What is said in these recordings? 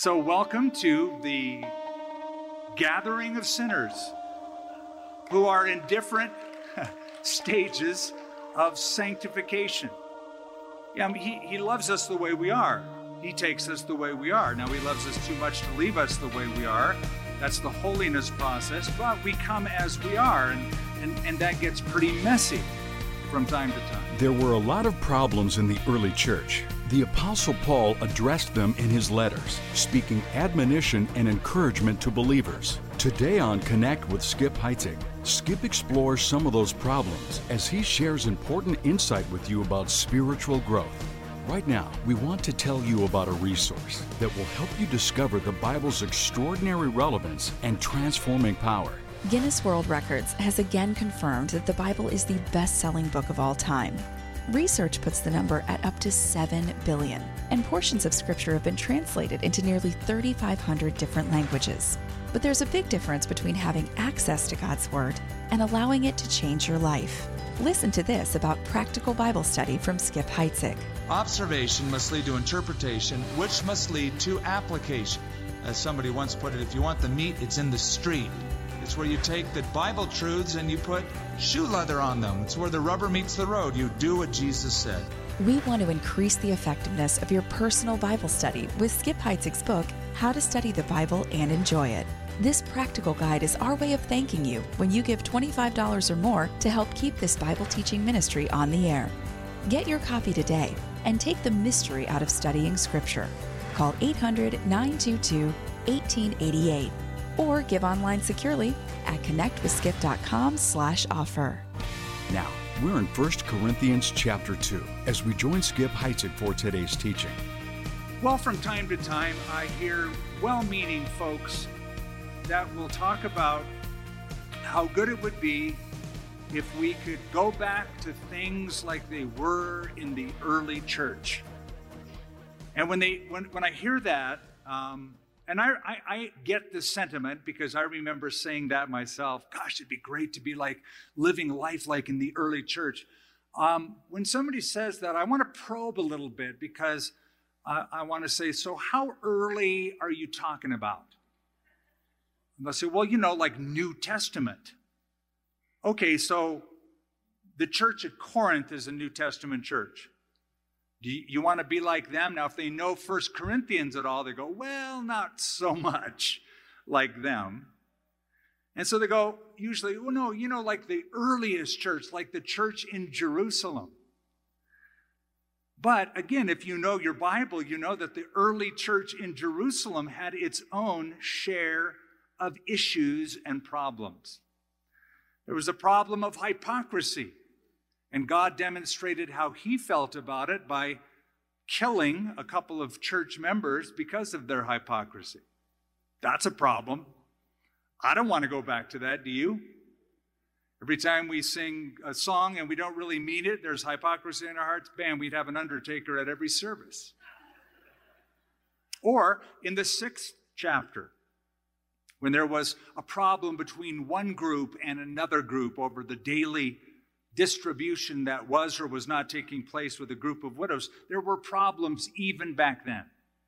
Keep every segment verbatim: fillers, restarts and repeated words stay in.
So welcome to the gathering of sinners who are in different stages of sanctification. Yeah, I mean, he, he loves us the way we are. He takes us the way we are. Now, he loves us too much to leave us the way we are. That's the holiness process, but we come as we are, and, and, and that gets pretty messy from time to time. There were a lot of problems in the early church. The Apostle Paul addressed them in his letters, speaking admonition and encouragement to believers. Today on Connect with Skip Heitzig, Skip explores some of those problems as he shares important insight with you about spiritual growth. Right now, we want to tell you about a resource that will help you discover the Bible's extraordinary relevance and transforming power. Guinness World Records has again confirmed that the Bible is the best-selling book of all time. Research puts the number at up to seven billion, and portions of Scripture have been translated into nearly thirty-five hundred different languages. But there's a big difference between having access to God's Word and allowing it to change your life. Listen to this about practical Bible study from Skip Heitzig. Observation must lead to interpretation, which must lead to application. As somebody once put it, if you want the meat, it's in the street. It's where you take the Bible truths and you put shoe leather on them. It's where the rubber meets the road. You do what Jesus said. We want to increase the effectiveness of your personal Bible study with Skip Heitzig's book, How to Study the Bible and Enjoy It. This practical guide is our way of thanking you when you give twenty-five dollars or more to help keep this Bible teaching ministry on the air. Get your copy today and take the mystery out of studying Scripture. Call eight hundred, nine two two, one eight eight eight or give online securely at connectwithskip.com slash offer. Now, we're in First Corinthians chapter two as we join Skip Heitzig for today's teaching. Well, from time to time, I hear well-meaning folks that will talk about how good it would be if we could go back to things like they were in the early church. And when they when, when I hear that, um, and I, I, I get the sentiment because I remember saying that myself, gosh, it'd be great to be like living life like in the early church. Um, when somebody says that, I want to probe a little bit because I, I want to say, so how early are you talking about? And they'll say, well, you know, like New Testament. Okay, so the church at Corinth is a New Testament church. Do you, you want to be like them? Now, if they know First Corinthians at all, they go, well, not so much like them. And so they go, usually, well, no, you know, like the earliest church, like the church in Jerusalem. But again, if you know your Bible, you know that the early church in Jerusalem had its own share of issues and problems. There was a problem of hypocrisy, and God demonstrated how he felt about it by killing a couple of church members because of their hypocrisy. That's a problem. I don't want to go back to that, do you? Every time we sing a song and we don't really mean it, there's hypocrisy in our hearts, bam, we'd have an undertaker at every service. Or in the sixth chapter, when there was a problem between one group and another group over the daily distribution that was or was not taking place with a group of widows, there were problems even back then.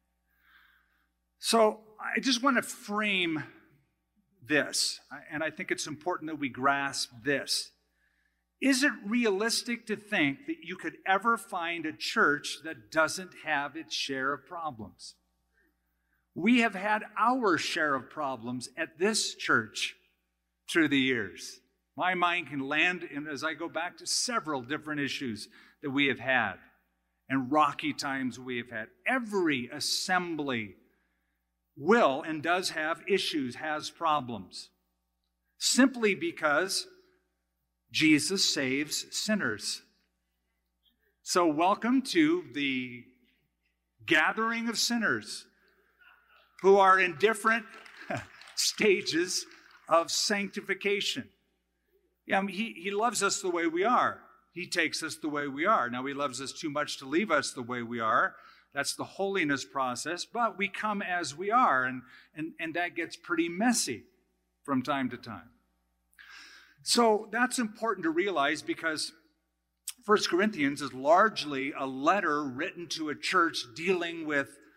So I just want to frame this, and I think it's important that we grasp this. Is it realistic to think that you could ever find a church that doesn't have its share of problems? We have had our share of problems at this church through the years. My mind can land in, as I go back to several different issues that we have had and rocky times we have had. Every assembly will and does have issues, has problems, simply because Jesus saves sinners. So welcome to the gathering of sinners who are in different stages of sanctification. Yeah, I mean, he, he loves us the way we are. He takes us the way we are. Now, he loves us too much to leave us the way we are. That's the holiness process, but we come as we are, and, and, and that gets pretty messy from time to time. So that's important to realize because First Corinthians is largely a letter written to a church dealing with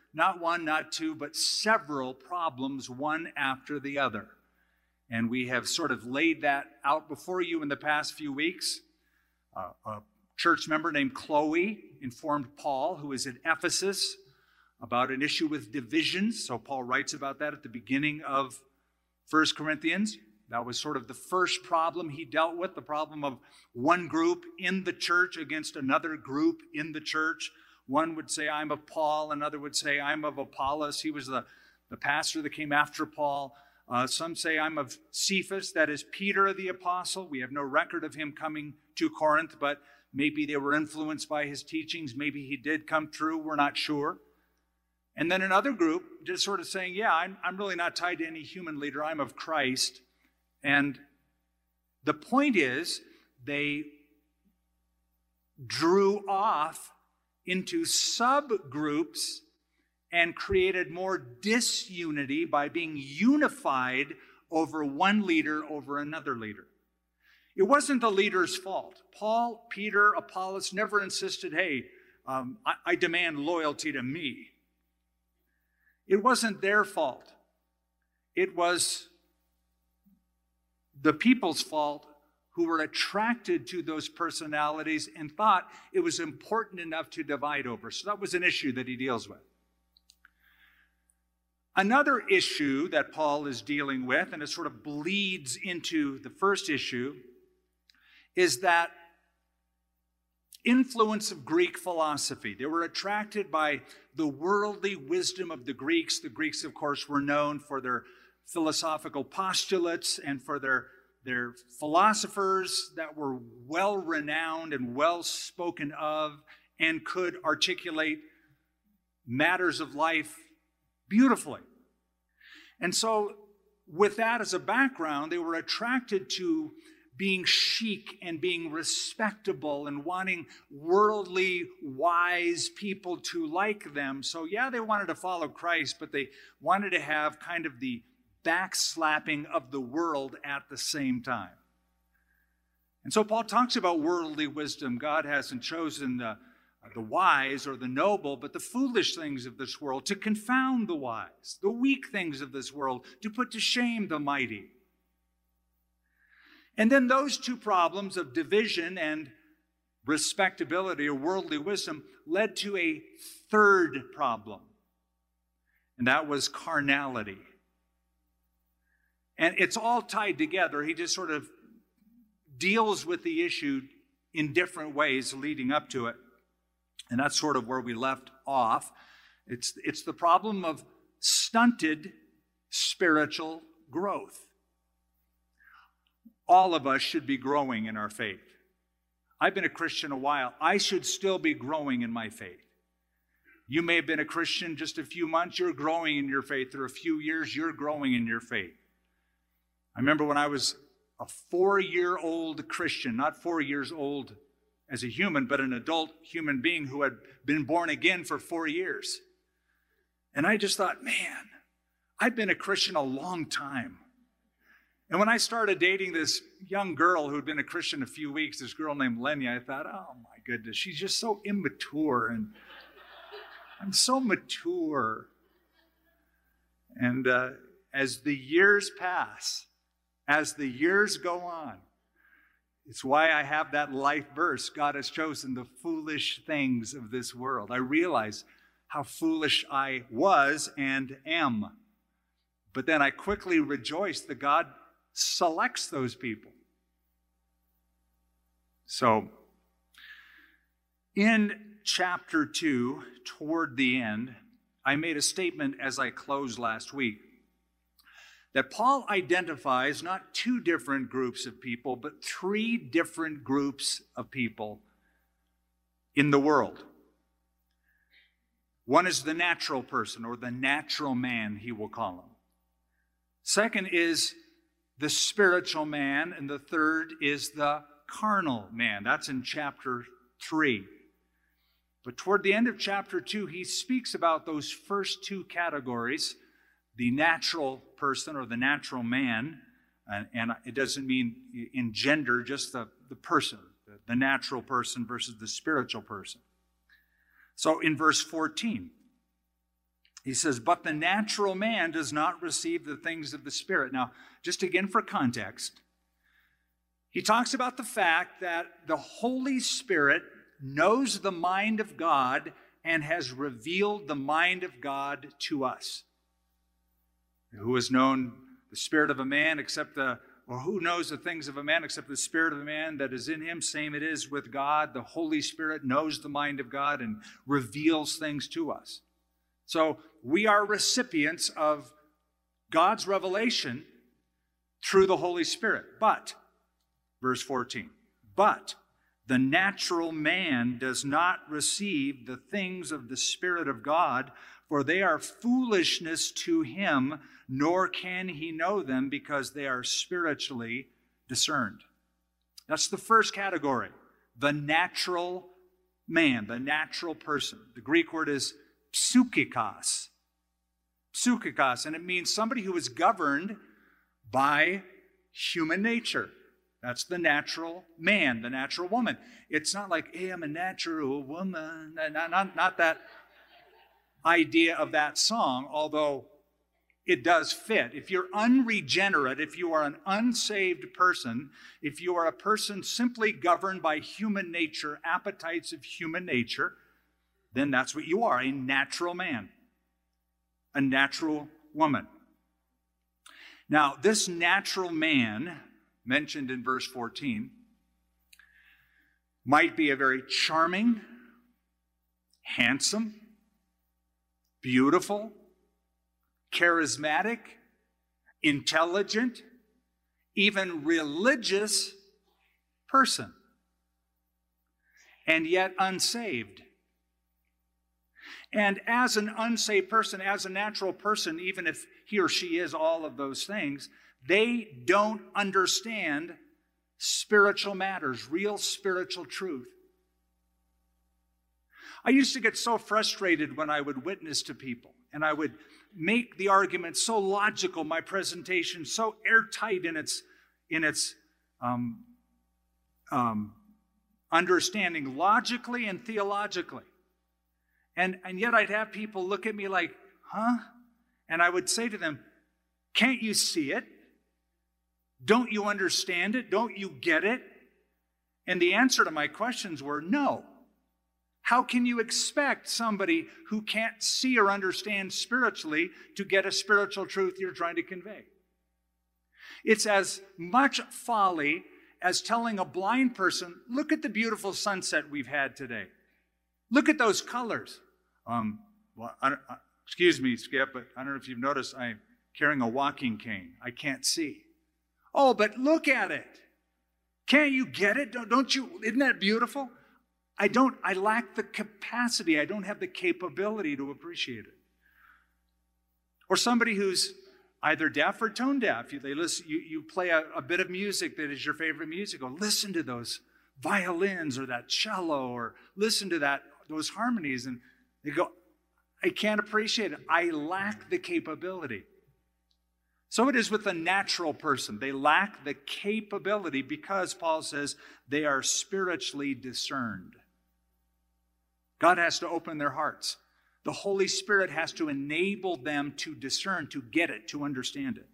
not one, not two, but several problems, one after the other. And we have sort of laid that out before you in the past few weeks. Uh, a church member named Chloe informed Paul, who is at Ephesus, about an issue with divisions. So Paul writes about that at the beginning of First Corinthians. That was sort of the first problem he dealt with, the problem of one group in the church against another group in the church. One would say, I'm of Paul. Another would say, I'm of Apollos. He was the, the pastor that came after Paul. Uh, some say, I'm of Cephas, that is Peter the apostle. We have no record of him coming to Corinth, but maybe they were influenced by his teachings. Maybe he did come through. We're not sure. And then another group just sort of saying, yeah, I'm, I'm really not tied to any human leader. I'm of Christ. And the point is, they drew off into subgroups and created more disunity by being unified over one leader over another leader. It wasn't the leader's fault. Paul, Peter, Apollos never insisted, hey, um, I, I demand loyalty to me. It wasn't their fault. It was the people's fault who were attracted to those personalities and thought it was important enough to divide over. So that was an issue that he deals with. Another issue that Paul is dealing with, and it sort of bleeds into the first issue, is that influence of Greek philosophy. They were attracted by the worldly wisdom of the Greeks. The Greeks, of course, were known for their philosophical postulates and for their, their philosophers that were well-renowned and well-spoken of and could articulate matters of life beautifully. And so with that as a background, they were attracted to being chic and being respectable and wanting worldly, wise people to like them. So yeah, they wanted to follow Christ, but they wanted to have kind of the backslapping of the world at the same time. And so Paul talks about worldly wisdom. God hasn't chosen the, the wise or the noble, but the foolish things of this world to confound the wise, the weak things of this world to put to shame the mighty. And then those two problems of division and respectability or worldly wisdom led to a third problem, and that was carnality. And it's all tied together. He just sort of deals with the issue in different ways leading up to it. And that's sort of where we left off. It's, it's the problem of stunted spiritual growth. All of us should be growing in our faith. I've been a Christian a while. I should still be growing in my faith. You may have been a Christian just a few months. You're growing in your faith. Or a few years, you're growing in your faith. I remember when I was a four-year-old Christian, not four years old as a human, but an adult human being who had been born again for four years. And I just thought, man, I've been a Christian a long time. And when I started dating this young girl who had been a Christian a few weeks, this girl named Lenya, I thought, oh my goodness, she's just so immature, and I'm so mature. And uh, as the years pass, as the years go on, it's why I have that life verse, God has chosen the foolish things of this world. I realize how foolish I was and am. But then I quickly rejoice that God selects those people. So, in chapter two, toward the end, I made a statement as I closed last week that Paul identifies not two different groups of people, but three different groups of people in the world. One is the natural person, or the natural man, he will call him. Second is the spiritual man, and the third is the carnal man. That's in chapter three. But toward the end of chapter two, he speaks about those first two categories, the natural person or the natural man, and, and it doesn't mean in gender, just the, the person, the, the natural person versus the spiritual person. So in verse fourteen, He says, but the natural man does not receive the things of the Spirit. Now, just again for context, he talks about the fact that the Holy Spirit knows the mind of God and has revealed the mind of God to us. Who has known the spirit of a man except the, or who knows the things of a man except the spirit of a man that is in him? Same it is with God. The Holy Spirit knows the mind of God and reveals things to us. So we are recipients of God's revelation through the Holy Spirit. But, verse fourteen, but the natural man does not receive the things of the Spirit of God, for they are foolishness to him, nor can he know them because they are spiritually discerned. That's the first category, the natural man, the natural person. The Greek word is psychikos. Psychikos, and it means somebody who is governed by human nature. That's the natural man, the natural woman. It's not like, hey, I'm a natural woman. Not, not, not that idea of that song, although it does fit. If you're unregenerate, if you are an unsaved person, if you are a person simply governed by human nature, appetites of human nature, then that's what you are, a natural man, a natural woman. Now, this natural man, mentioned in verse fourteen, might be a very charming, handsome, beautiful, charismatic, intelligent, even religious person, and yet unsaved. And as an unsaved person, as a natural person, even if he or she is all of those things, they don't understand spiritual matters, real spiritual truth. I used to get so frustrated when I would witness to people, and I would make the argument so logical, my presentation so airtight in its in its um, um, understanding, logically and theologically. And, and yet I'd have people look at me like, huh? And I would say to them, can't you see it? Don't you understand it? Don't you get it? And the answer to my questions were no. How can you expect somebody who can't see or understand spiritually to get a spiritual truth you're trying to convey? It's as much folly as telling a blind person, look at the beautiful sunset we've had today. Look at those colors. Um, well, I don't, uh, excuse me, Skip, but I don't know if you've noticed I'm carrying a walking cane. I can't see. Oh, but look at it. Can't you get it? Don't, don't you? Isn't that beautiful? I don't, I lack the capacity. I don't have the capability to appreciate it. Or somebody who's either deaf or tone deaf. You, they listen, you, you play a, a bit of music that is your favorite music. Or listen to those violins or that cello, or listen to that those harmonies, and they go, I can't appreciate it. I lack the capability. So it is with a natural person. They lack the capability because Paul says they are spiritually discerned. God has to open their hearts. The Holy Spirit has to enable them to discern, to get it, to understand it.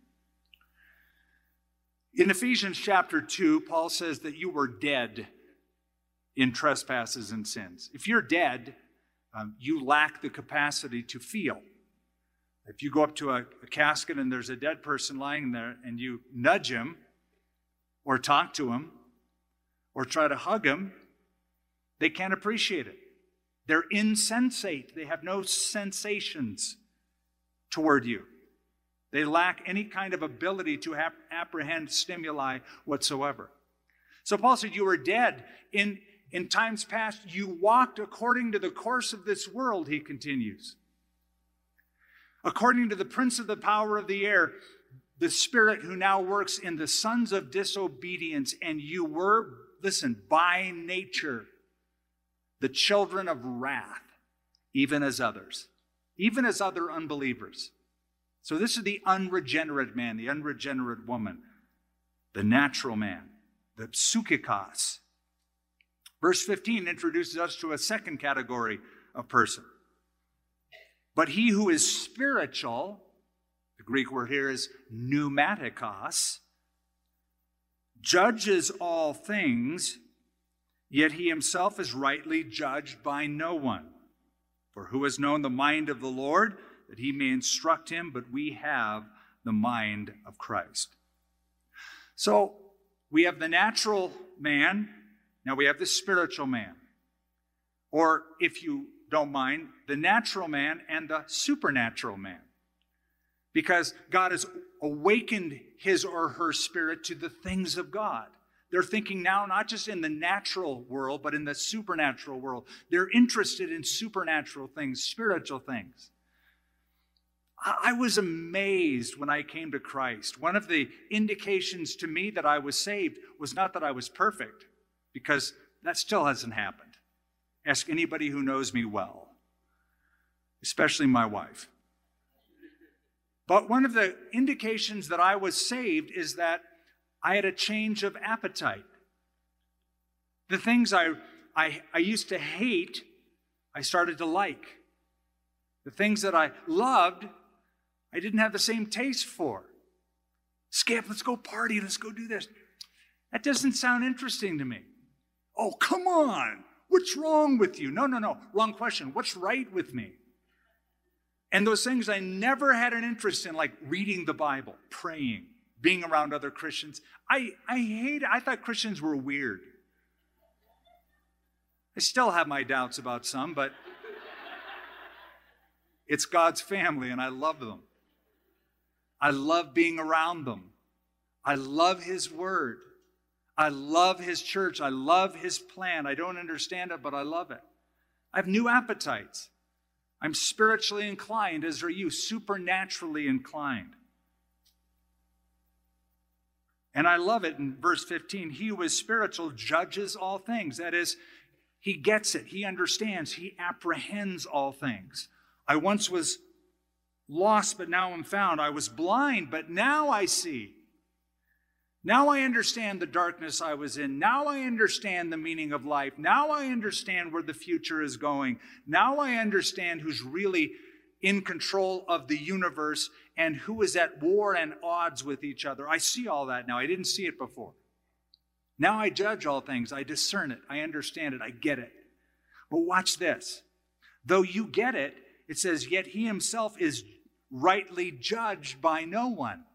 In Ephesians chapter two, Paul says that you were dead in trespasses and sins. If you're dead, um, you lack the capacity to feel. If you go up to a, a casket and there's a dead person lying there and you nudge him or talk to him or try to hug him, they can't appreciate it. They're insensate. They have no sensations toward you. They lack any kind of ability to ap- apprehend stimuli whatsoever. So Paul said, you were dead. In, in times past, you walked according to the course of this world, he continues. According to the prince of the power of the air, the spirit who now works in the sons of disobedience, and you were, listen, by nature, the children of wrath, even as others, even as other unbelievers. So this is the unregenerate man, the unregenerate woman, the natural man, the psychikos. Verse fifteen introduces us to a second category of person. But he who is spiritual, the Greek word here is pneumatikos, judges all things, yet he himself is rightly judged by no one. For who has known the mind of the Lord, that he may instruct him? But we have the mind of Christ. So we have the natural man, now we have the spiritual man. Or if you don't mind, the natural man and the supernatural man. Because God has awakened his or her spirit to the things of God. They're thinking now not just in the natural world, but in the supernatural world. They're interested in supernatural things, spiritual things. I was amazed when I came to Christ. One of the indications to me that I was saved was not that I was perfect, because that still hasn't happened. Ask anybody who knows me well, especially my wife. But one of the indications that I was saved is that I had a change of appetite. The things I, I, I used to hate, I started to like. The things that I loved, I didn't have the same taste for. Skip, let's go party, let's go do this. That doesn't sound interesting to me. Oh, come on. What's wrong with you? No, no, no. Wrong question. What's right with me? And those things I never had an interest in, like reading the Bible, praying, being around other Christians. I, I hate it. I thought Christians were weird. I still have my doubts about some, but it's God's family and I love them. I love being around them. I love His Word. I love His church. I love His plan. I don't understand it, but I love it. I have new appetites. I'm spiritually inclined, as are you, supernaturally inclined. And I love it in verse fifteen. He who is spiritual judges all things. That is, he gets it. He understands. He apprehends all things. I once was lost, but now am found. I was blind, but now I see. Now I understand the darkness I was in. Now I understand the meaning of life. Now I understand where the future is going. Now I understand who's really in control of the universe and who is at war and odds with each other. I see all that now. I didn't see it before. Now I judge all things. I discern it. I understand it. I get it. But watch this. Though you get it, it says, yet he himself is rightly judged by no one.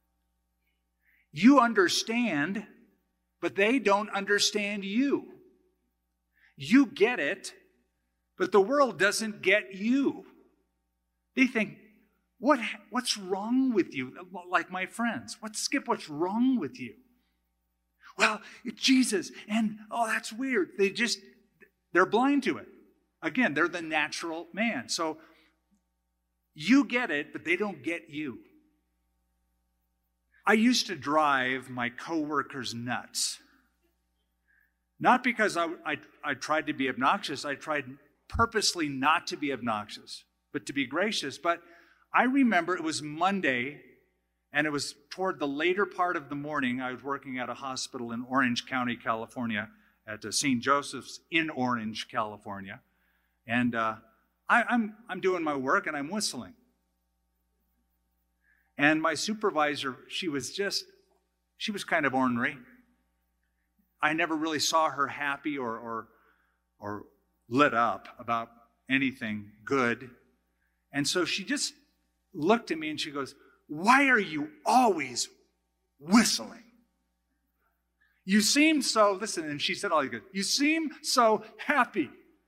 You understand, but they don't understand you. You get it, but the world doesn't get you. They think, what, what's wrong with you? Like my friends. What, Skip, what's wrong with you? Well, it's Jesus, and oh, that's weird. They just, they're blind to it. Again, they're the natural man. So you get it, but they don't get you. I used to drive my coworkers nuts. Not because I, I, I tried to be obnoxious. I tried purposely not to be obnoxious, but to be gracious. But I remember it was Monday, and it was toward the later part of the morning. I was working at a hospital in Orange County, California, at uh, Saint Joseph's in Orange, California. And uh, I, I'm, I'm doing my work, and I'm whistling. And my supervisor, she was just, she was kind of ornery. I never really saw her happy or, or, or lit up about anything good. And so she just looked at me and she goes, why are you always whistling? You seem so, listen, and she said all good, you seem so happy.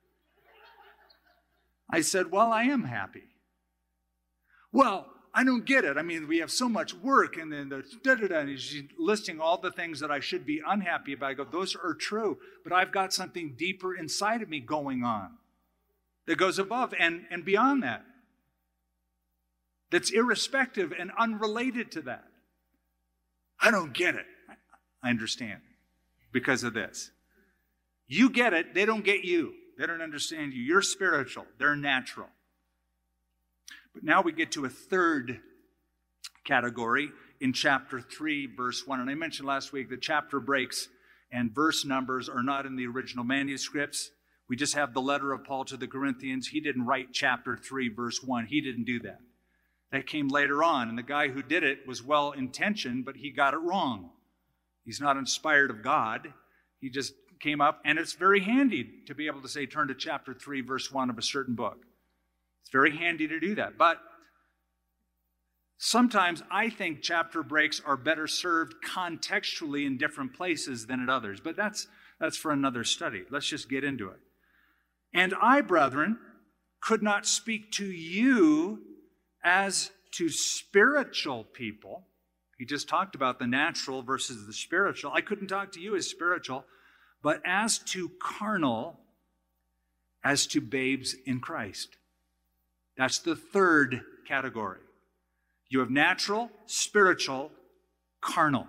I said, well, I am happy. Well, I don't get it. I mean, we have so much work, and then the da-da-da, and she's listing all the things that I should be unhappy about. I go, those are true, but I've got something deeper inside of me going on that goes above and, and beyond that, that's irrespective and unrelated to that. I don't get it. I understand because of this. You get it. They don't get you. They don't understand you. You're spiritual. They're natural. But now we get to a third category in chapter three, verse one. And I mentioned last week the chapter breaks and verse numbers are not in the original manuscripts. We just have the letter of Paul to the Corinthians. He didn't write chapter three, verse one. He didn't do that. That came later on, and the guy who did it was well-intentioned, but he got it wrong. He's not inspired of God. He just came up, and it's very handy to be able to say, turn to chapter three, verse one of a certain book. It's very handy to do that. But sometimes I think chapter breaks are better served contextually in different places than at others. But that's, that's for another study. Let's just get into it. And I, brethren, could not speak to you as to spiritual people. He just talked about the natural versus the spiritual. I couldn't talk to you as spiritual, but as to carnal, as to babes in Christ. That's the third category. You have natural, spiritual, carnal.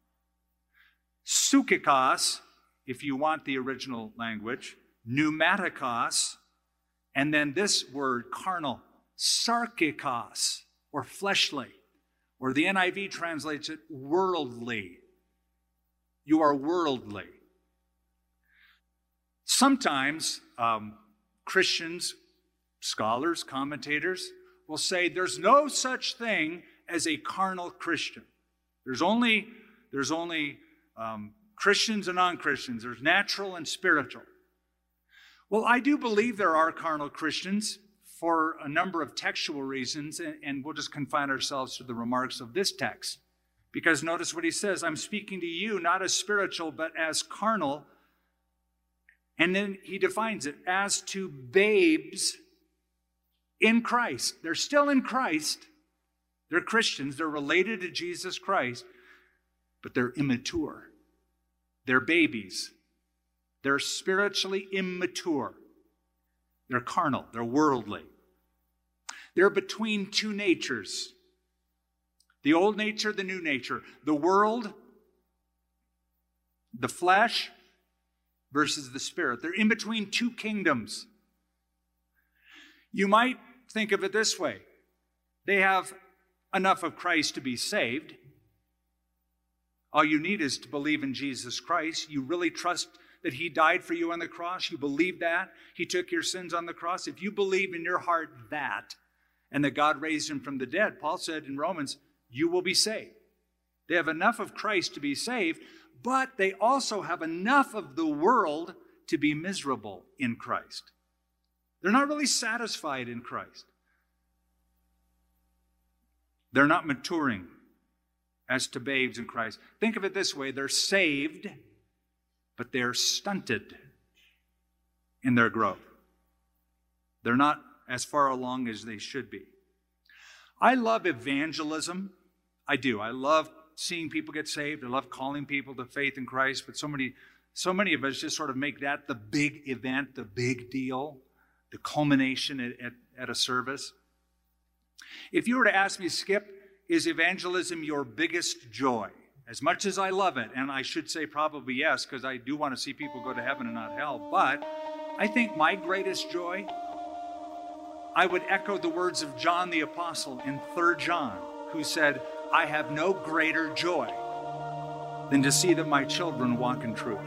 Psychikos, if you want the original language, pneumatikos, and then this word, carnal, sarkikos, or fleshly, or the N I V translates it worldly. You are worldly. Sometimes um, Christians, scholars, commentators will say there's no such thing as a carnal Christian. There's only, there's only um, Christians and non-Christians. There's natural and spiritual. Well, I do believe there are carnal Christians for a number of textual reasons, and, and we'll just confine ourselves to the remarks of this text. Because notice what he says, I'm speaking to you not as spiritual, but as carnal. And then he defines it as to babes in Christ. They're still in Christ. They're Christians. They're related to Jesus Christ, but they're immature. They're babies. They're spiritually immature. They're carnal. They're worldly. They're between two natures. The old nature, the new nature. The world, the flesh, versus the spirit. They're in between two kingdoms. You might think of it this way. They have enough of Christ to be saved. All you need is to believe in Jesus Christ. You really trust that he died for you on the cross. You believe that. He took your sins on the cross. If you believe in your heart that, and that God raised him from the dead, Paul said in Romans, you will be saved. They have enough of Christ to be saved, but they also have enough of the world to be miserable in Christ. They're not really satisfied in Christ. They're not maturing as to babes in Christ. Think of it this way. They're saved, but they're stunted in their growth. They're not as far along as they should be. I love evangelism. I do. I love seeing people get saved. I love calling people to faith in Christ, but so many, so many of us just sort of make that the big event, the big deal, the culmination at, at, at a service. If you were to ask me, Skip, is evangelism your biggest joy? As much as I love it, and I should say probably yes, because I do want to see people go to heaven and not hell, but I think my greatest joy, I would echo the words of John the Apostle in Third John, who said, I have no greater joy than to see that my children walk in truth.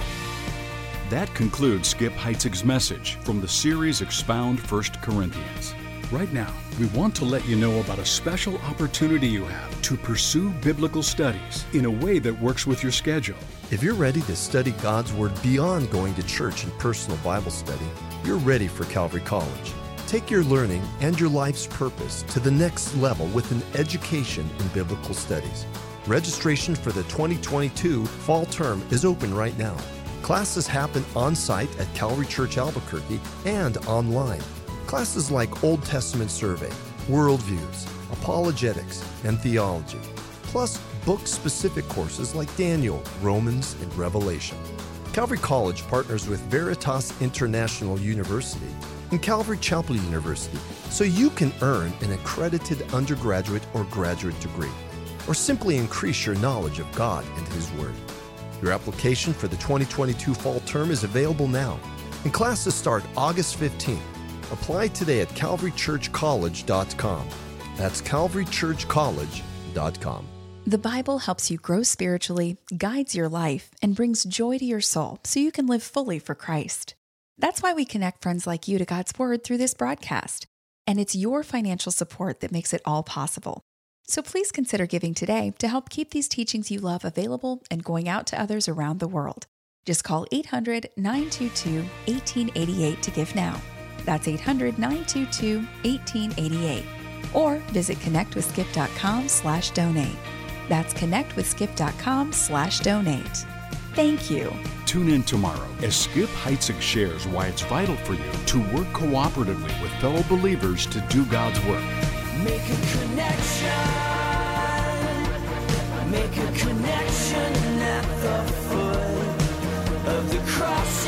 That concludes Skip Heitzig's message from the series Expound First Corinthians. Right now, we want to let you know about a special opportunity you have to pursue biblical studies in a way that works with your schedule. If you're ready to study God's Word beyond going to church and personal Bible study, you're ready for Calvary College. Take your learning and your life's purpose to the next level with an education in biblical studies. Registration for the twenty twenty-two fall term is open right now. Classes happen on-site at Calvary Church Albuquerque and online. Classes like Old Testament survey, worldviews, apologetics, and theology, plus book-specific courses like Daniel, Romans, and Revelation. Calvary College partners with Veritas International University and Calvary Chapel University, so you can earn an accredited undergraduate or graduate degree, or simply increase your knowledge of God and His Word. Your application for the twenty twenty-two fall term is available now, and classes start August fifteenth. Apply today at calvary church college dot com. That's calvary church college dot com. The Bible helps you grow spiritually, guides your life, and brings joy to your soul so you can live fully for Christ. That's why we connect friends like you to God's Word through this broadcast. And it's your financial support that makes it all possible. So please consider giving today to help keep these teachings you love available and going out to others around the world. Just call eight hundred, nine two two, one eight eight eight to give now. That's eight hundred, nine two two, one eight eight eight. Or visit connectwithskip.com slash donate. That's connectwithskip.com slash donate. Thank you. Tune in tomorrow as Skip Heitzig shares why it's vital for you to work cooperatively with fellow believers to do God's work. Make a connection. Make a connection at the foot of the cross.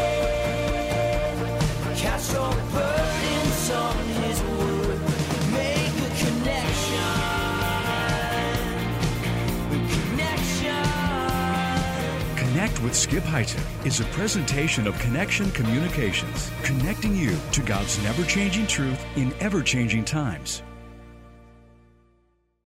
Cast your burdens on His wood. Make a connection. A connection. Connect with Skip Heitzig is a presentation of Connection Communications, connecting you to God's never-changing truth in ever-changing times.